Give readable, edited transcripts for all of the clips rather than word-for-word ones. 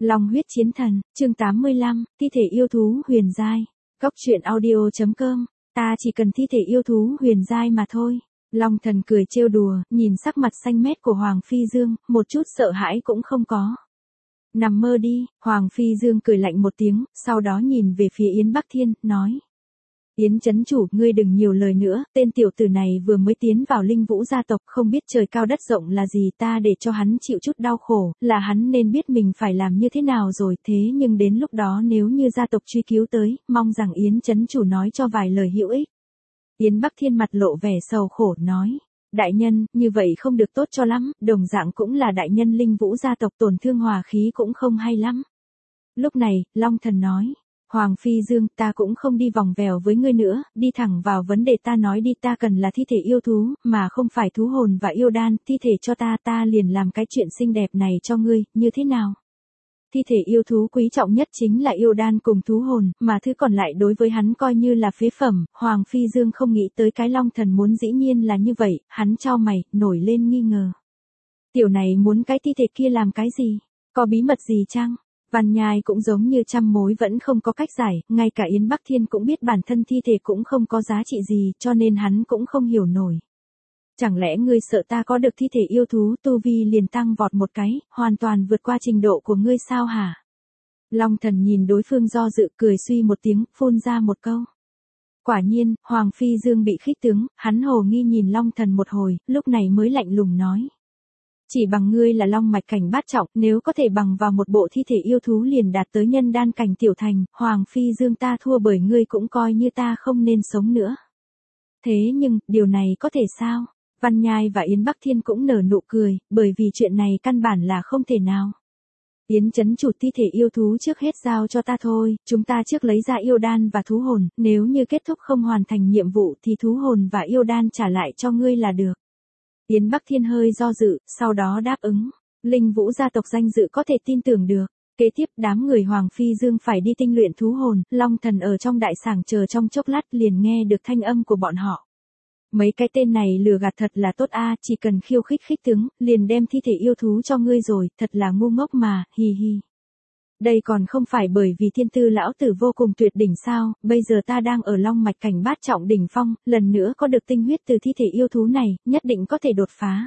Long huyết chiến thần, chương 85, thi thể yêu thú huyền giai. Cốc truyện audio.com, ta chỉ cần thi thể yêu thú huyền giai mà thôi. Long thần cười trêu đùa, nhìn sắc mặt xanh mét của Hoàng Phi Dương, một chút sợ hãi cũng không có. Nằm mơ đi, Hoàng Phi Dương cười lạnh một tiếng, sau đó nhìn về phía Yến Bắc Thiên, nói. Yến chấn chủ, ngươi đừng nhiều lời nữa, tên tiểu tử này vừa mới tiến vào Linh Vũ gia tộc, không biết trời cao đất rộng là gì, ta để cho hắn chịu chút đau khổ, là hắn nên biết mình phải làm như thế nào rồi, thế nhưng đến lúc đó nếu như gia tộc truy cứu tới, mong rằng Yến chấn chủ nói cho vài lời hữu ích. Yến Bắc Thiên mặt lộ vẻ sầu khổ, nói. Đại nhân, như vậy không được tốt cho lắm, đồng dạng cũng là đại nhân Linh Vũ gia tộc, tổn thương hòa khí cũng không hay lắm. Lúc này, Long thần nói. Hoàng Phi Dương, ta cũng không đi vòng vèo với ngươi nữa, đi thẳng vào vấn đề, ta nói đi, ta cần là thi thể yêu thú, mà không phải thú hồn và yêu đan, thi thể cho ta liền làm cái chuyện xinh đẹp này cho ngươi, như thế nào? Thi thể yêu thú quý trọng nhất chính là yêu đan cùng thú hồn, mà thứ còn lại đối với hắn coi như là phế phẩm. Hoàng Phi Dương không nghĩ tới cái Long thần muốn dĩ nhiên là như vậy, hắn chau mày, nổi lên nghi ngờ. Tiểu này muốn cái thi thể kia làm cái gì? Có bí mật gì chăng? Văn Nhai cũng giống như trăm mối vẫn không có cách giải, ngay cả Yến Bắc Thiên cũng biết bản thân thi thể cũng không có giá trị gì, cho nên hắn cũng không hiểu nổi. Chẳng lẽ ngươi sợ ta có được thi thể yêu thú, tu vi liền tăng vọt một cái, hoàn toàn vượt qua trình độ của ngươi sao hả? Long thần nhìn đối phương do dự, cười suy một tiếng, phun ra một câu. Quả nhiên, Hoàng Phi Dương bị khích tướng, hắn hồ nghi nhìn Long thần một hồi, lúc này mới lạnh lùng nói. Chỉ bằng ngươi là long mạch cảnh bát trọng, nếu có thể bằng vào một bộ thi thể yêu thú liền đạt tới nhân đan cảnh tiểu thành, Hoàng Phi Dương ta thua, bởi ngươi cũng coi như ta không nên sống nữa. Thế nhưng, điều này có thể sao? Văn Nhai và Yến Bắc Thiên cũng nở nụ cười, bởi vì chuyện này căn bản là không thể nào. Yến chấn chủ, thi thể yêu thú trước hết giao cho ta thôi, chúng ta trước lấy ra yêu đan và thú hồn, nếu như kết thúc không hoàn thành nhiệm vụ thì thú hồn và yêu đan trả lại cho ngươi là được. Yến Bắc Thiên hơi do dự, sau đó đáp ứng. Linh Vũ gia tộc danh dự có thể tin tưởng được. Kế tiếp đám người Hoàng Phi Dương phải đi tinh luyện thú hồn, Long thần ở trong đại sảnh chờ trong chốc lát liền nghe được thanh âm của bọn họ. Mấy cái tên này lừa gạt thật là tốt a, chỉ cần khiêu khích khích tướng, liền đem thi thể yêu thú cho ngươi rồi, thật là ngu ngốc mà, hi hi. Đây còn không phải bởi vì thiên tư lão tử vô cùng tuyệt đỉnh sao, bây giờ ta đang ở long mạch cảnh bát trọng đỉnh phong, lần nữa có được tinh huyết từ thi thể yêu thú này, nhất định có thể đột phá.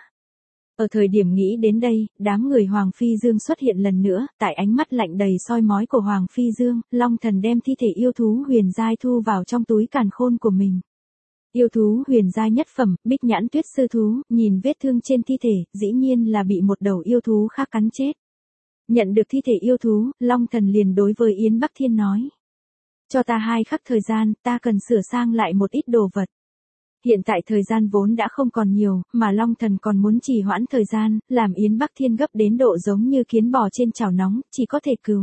Ở thời điểm nghĩ đến đây, đám người Hoàng Phi Dương xuất hiện lần nữa, tại ánh mắt lạnh đầy soi mói của Hoàng Phi Dương, Long thần đem thi thể yêu thú huyền giai thu vào trong túi càn khôn của mình. Yêu thú huyền giai nhất phẩm, Bích Nhãn Tuyết Sư thú, nhìn vết thương trên thi thể, dĩ nhiên là bị một đầu yêu thú khác cắn chết. Nhận được thi thể yêu thú, Long thần liền đối với Yến Bắc Thiên nói. Cho ta 2 khắc thời gian, ta cần sửa sang lại một ít đồ vật. Hiện tại thời gian vốn đã không còn nhiều, mà Long thần còn muốn trì hoãn thời gian, làm Yến Bắc Thiên gấp đến độ giống như kiến bò trên chảo nóng, chỉ có thể cừu.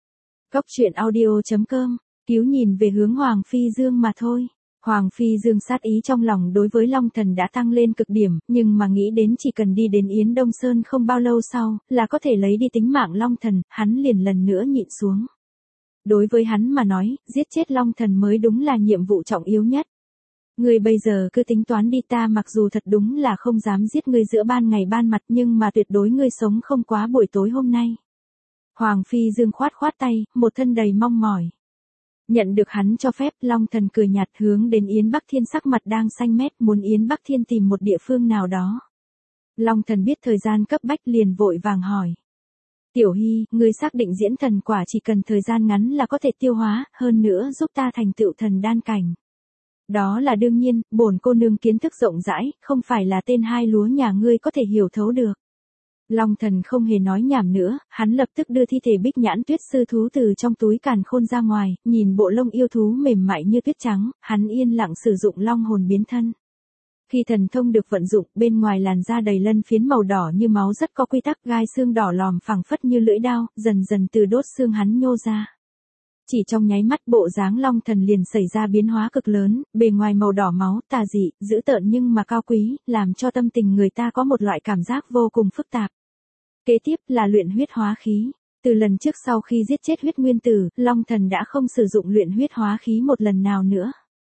Cốc truyện audio.com, cứu nhìn về hướng Hoàng Phi Dương mà thôi. Hoàng Phi Dương sát ý trong lòng đối với Long thần đã tăng lên cực điểm, nhưng mà nghĩ đến chỉ cần đi đến Yến Đông Sơn không bao lâu sau, là có thể lấy đi tính mạng Long thần, hắn liền lần nữa nhịn xuống. Đối với hắn mà nói, giết chết Long thần mới đúng là nhiệm vụ trọng yếu nhất. Ngươi bây giờ cứ tính toán đi, ta mặc dù thật đúng là không dám giết ngươi giữa ban ngày ban mặt, nhưng mà tuyệt đối ngươi sống không quá buổi tối hôm nay. Hoàng Phi Dương khoát khoát tay, một thân đầy mong mỏi. Nhận được hắn cho phép, Long thần cười nhạt hướng đến Yến Bắc Thiên, sắc mặt đang xanh mét, muốn Yến Bắc Thiên tìm một địa phương nào đó. Long thần biết thời gian cấp bách liền vội vàng hỏi. Tiểu Hy, ngươi xác định diễn thần quả chỉ cần thời gian ngắn là có thể tiêu hóa, hơn nữa giúp ta thành tựu thần đan cảnh. Đó là đương nhiên, bổn cô nương kiến thức rộng rãi, không phải là tên hai lúa nhà ngươi có thể hiểu thấu được. Long thần không hề nói nhảm nữa, hắn lập tức đưa thi thể Bích Nhãn Tuyết Sư thú từ trong túi càn khôn ra ngoài, nhìn bộ lông yêu thú mềm mại như tuyết trắng, hắn yên lặng sử dụng long hồn biến thân. Khi thần thông được vận dụng, bên ngoài làn da đầy lân phiến màu đỏ như máu rất có quy tắc, gai xương đỏ lòm phẳng phất như lưỡi dao, dần dần từ đốt xương hắn nhô ra. Chỉ trong nháy mắt bộ dáng Long thần liền xảy ra biến hóa cực lớn, bề ngoài màu đỏ máu, tà dị, dữ tợn nhưng mà cao quý, làm cho tâm tình người ta có một loại cảm giác vô cùng phức tạp. Kế tiếp là luyện huyết hóa khí. Từ lần trước sau khi giết chết huyết nguyên tử, Long thần đã không sử dụng luyện huyết hóa khí một lần nào nữa.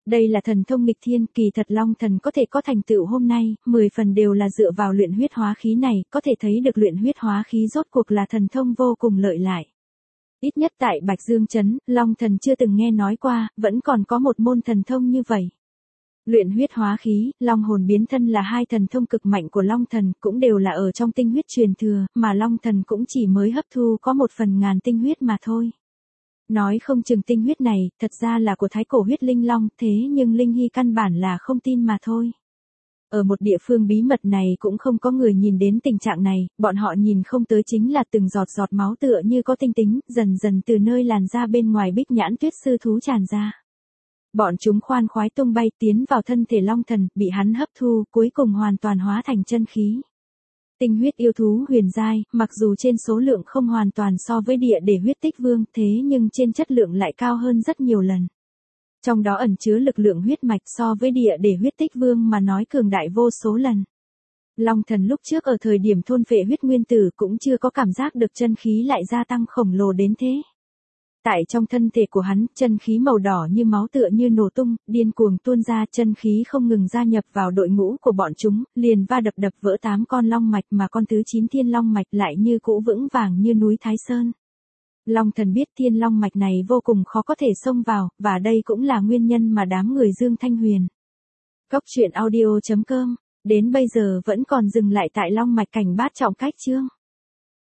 Đây là thần thông nghịch thiên, kỳ thật Long Thần có thể có thành tựu hôm nay, 10 phần đều là dựa vào luyện huyết hóa khí này, có thể thấy được luyện huyết hóa khí rốt cuộc là thần thông vô cùng lợi hại. Ít nhất tại Bạch Dương Trấn, Long Thần chưa từng nghe nói qua, vẫn còn có một môn thần thông như vậy. Luyện huyết hóa khí, long hồn biến thân là hai thần thông cực mạnh của Long Thần, cũng đều là ở trong tinh huyết truyền thừa, mà Long Thần cũng chỉ mới hấp thu có 1/1000 tinh huyết mà thôi. Nói không chừng tinh huyết này, thật ra là của thái cổ huyết linh long, thế nhưng Linh Hy căn bản là không tin mà thôi. Ở một địa phương bí mật này cũng không có người nhìn đến tình trạng này, bọn họ nhìn không tới chính là từng giọt giọt máu tựa như có tinh tính, dần dần từ nơi làn da bên ngoài Bích Nhãn Tuyết Sư thú tràn ra. Bọn chúng khoan khoái tung bay tiến vào thân thể Long Thần, bị hắn hấp thu, cuối cùng hoàn toàn hóa thành chân khí. Tinh huyết yêu thú huyền giai, mặc dù trên số lượng không hoàn toàn so với địa để huyết tích vương, thế nhưng trên chất lượng lại cao hơn rất nhiều lần. Trong đó ẩn chứa lực lượng huyết mạch so với địa để huyết tích vương mà nói cường đại vô số lần. Long Thần lúc trước ở thời điểm thôn phệ huyết nguyên tử cũng chưa có cảm giác được chân khí lại gia tăng khổng lồ đến thế. Tại trong thân thể của hắn, chân khí màu đỏ như máu tựa như nổ tung, điên cuồng tuôn ra, chân khí không ngừng gia nhập vào đội ngũ của bọn chúng, liền va đập vỡ 8 con long mạch mà con thứ 9 thiên long mạch lại như cũ vững vàng như núi Thái Sơn. Long Thần biết thiên long mạch này vô cùng khó có thể xông vào, và đây cũng là nguyên nhân mà đám người Dương Thanh Huyền. Cốc truyện audio.com, đến bây giờ vẫn còn dừng lại tại long mạch cảnh bát trọng cách chương.